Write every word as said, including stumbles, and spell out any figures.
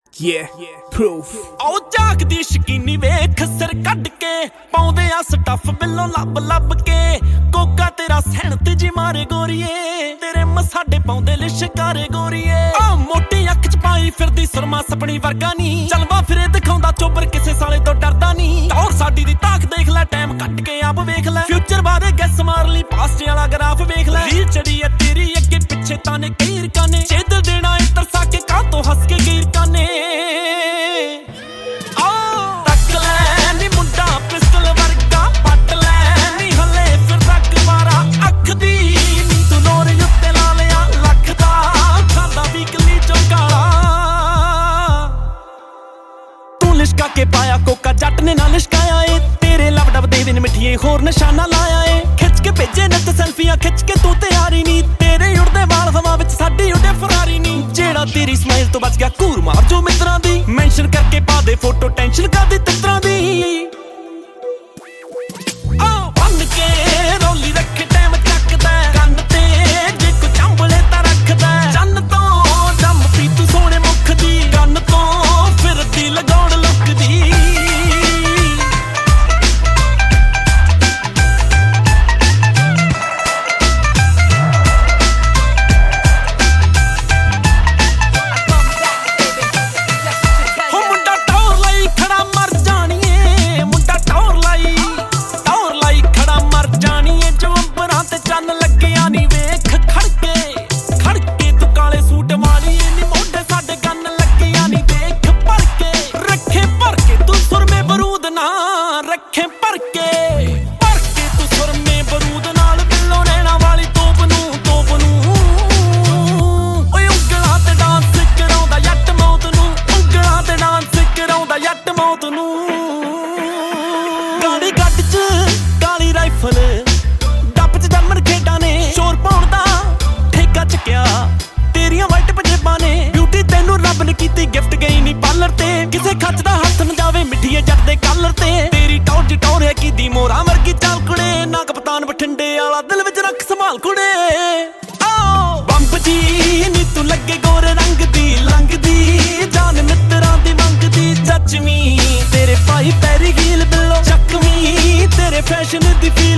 Yeah, proof. ਆਓ ਝਾਕਦੀ ਸ਼ਕੀਨੀ ਵੇਖ ਸਿਰ ਕੱਢ ਕੇ ਪਾਉਂਦੇ ਆ ਸਟੱਫ ਬਿੱਲੋਂ ਲੱਭ ਲੱਭ ਕੇ ਕੋਕਾ ਤੇਰਾ ਸਹਿਣਤ ਜੀ ਮਾਰੇ ਗੋਰੀਏ ਤੇਰੇ ਮਸਾਡੇ ਪਾਉਂਦੇ ਲਿਸ਼ਕਾਰੇ ਗੋਰੀਏ ਆ ਮੋਟੀ ਅੱਖ ਚ ਪਾਈ ਫਿਰਦੀ ਸੁਰਮਾ ਸਪਣੀ ਵਰਗਾ ਨੀ ਚਲਵਾ ਫਿਰੇ ਦਿਖਾਉਂਦਾ ਚੋਬਰ ਕਿਸੇ ਸਾਲੇ ਤੋਂ ਡਰਦਾ ਨੀ ਔਰ ਸਾਡੀ ਦੀ ਤਾਕ ਦੇਖ ਲੈ ਟਾਈਮ ਕੱਟ ਕੇ ਆਪ ਵੇਖ ਲੈ ਫਿਊਚਰ ਬਾਰੇ ਗੈਸ ਮਾਰ ਲਈ ਪਾਸਟ ਵਾਲਾ ਗ੍ਰਾਫ ਵੇਖ ਲੈ ਰੀਲ ਚੜੀ ਐ ਤੇਰੀ ਅੱਗੇ ਪਿੱਛੇ ਤਾਨੇ ਕਈ ਰਕਾਨੇ ਛੇਦ ਦੇਣਾ ਏ ਤਰਸਾ ਕੇ ਕਾਹ ਤੋਂ ਹੱਸ ਕੇ ਗੀਰ ਕਾਨੇ ਲਿਸ਼ਕਾ ਕੇ ਪਾਇਆ ਕੋਕਾ ਜੱਟ ਨੇ ਨਾ ਲਿਸ਼ਕਾਇਆ ਏ ਤੇਰੇ ਲਵ ਡਬ ਦੇ ਦਿਨ ਮਿੱਠੀਏ ਹੋਰ ਨਿਸ਼ਾਨਾ ਲਾਇਆ ਏ ਖਿੱਚ ਕੇ ਭੇਜੇ ਨੱਤ ਸੈਲਫੀਆਂ ਖਿੱਚ ਕੇ ਤੂੰ ਤਿਆਰੀ ਨੀ ਤੇਰੇ ਉੜਦੇ ਵਾਲ ਹਵਾ ਵਿੱਚ ਸਾਡੀ ਉੱਡੇ ਫਰਾਰੀ ਨੀ ਜਿਹੜਾ ਤੇਰੀ ਸਮਾਈਲ ਤੋਂ ਬਚ ਗਿਆ ਘੂਰ ਮਾਰ ਜੋ ਮਿੱਤਰਾਂ ਦੀ ਮੈਂਸ਼ਨ ਕਰਕੇ ਪਾ ਦੇ ਫੋਟੋ ਟੈਨਸ਼ਨ ਕਰਦੀ ਤਿੱਤਰਾਂ ਦੀ ਆ ਬੰਨ ਕੇ ਰੋਲੀ ਰੱਖ ਟਾਈਮ ਚੱਕਦਾ ਕੰਨ ਤੇ ਜੇ ਕੋ ਚੰਬਲੇ ਤਾਂ ਰੱਖਦਾ ਚੰਨ ਤੋਂ ਜੰਮ ਪੀ ਤੂੰ ਸੋਹਣੇ ਮੁਖ ਦੀ ਕੰਨ ਤੋਂ ਫਿਰਦੀ ਲਗਾਉਣ ਰੱਖੇ ਭਰ ਕੇ ਭਰ ਕੇ ਤੂੰ ਸੁਰਮੇ ਬਰੂਦ ਨਾਲ ਬਿੱਲੋਂ ਨੈਣਾ ਵਾਲੀ ਤੋਪ ਨੂੰ ਤੋਪ ਨੂੰ ਓਏ ਉਂਗਲਾਂ ਤੇ ਡਾਂਸ ਕਰਾਉਂਦਾ ਜੱਟ ਮੌਤ ਨੂੰ ਉਂਗਲਾਂ ਤੇ ਡਾਂਸ ਕਰਾਉਂਦਾ ਜੱਟ ਮੌਤ ਨੂੰ ਗਾੜੀ ਗੱਡ ਚ ਕਾਲੀ ਰਾਈਫਲ ਡੱਪ ਚ ਜੰਮਣ ਖੇਡਾਂ ਨੇ ਸ਼ੋਰ ਪਾਉਣ ਦਾ ਠੇਕਾ ਚੱਕਿਆ ਤੇਰੀਆਂ ਵਾਈਟ ਪੰਜੇਬਾਂ ਨੇ ਬਿਊਟੀ ਤੈਨੂੰ ਰੱਬ ਨੇ ਕੀਤੀ ਗਿਫਟ ਗਈ ਨੀ ਪਾਰਲਰ ਤੇ ਕਿਸੇ ਖੱਚ ਦਾ ਹੱਥ ਨਾ ਜਾਵੇ ਮਿੱਠੀਏ ਜੱਟ ਦੇ ਕਾਲਰ ਤੇ ਟੌਰ ਟੌਰ ਹੈ ਕੀ ਦੀ ਮੋਰਾ ਵਰਗੀ ਚਾਲ ਕੁੜੇ ਨਾ ਕਪਤਾਨ ਬਠਿੰਡੇ ਵਾਲਾ ਦਿਲ ਵਿੱਚ ਰੱਖ ਸੰਭਾਲ ਕੁੜੇ ਆਓ ਬੰਬ ਜੀ ਨੀ ਤੂੰ ਲੱਗੇ ਗੋਰੇ ਰੰਗ ਦੀ ਲੰਘਦੀ ਜਾਨ ਮਿੱਤਰਾਂ ਦੀ ਮੰਗਦੀ ਜੱਜਵੀਂ ਤੇਰੇ ਪਾਈ ਪੈਰੀ ਹੀਲ ਬਿੱਲੋ ਚੱਕਵੀਂ ਤੇਰੇ ਫੈਸ਼ਨ ਦੀ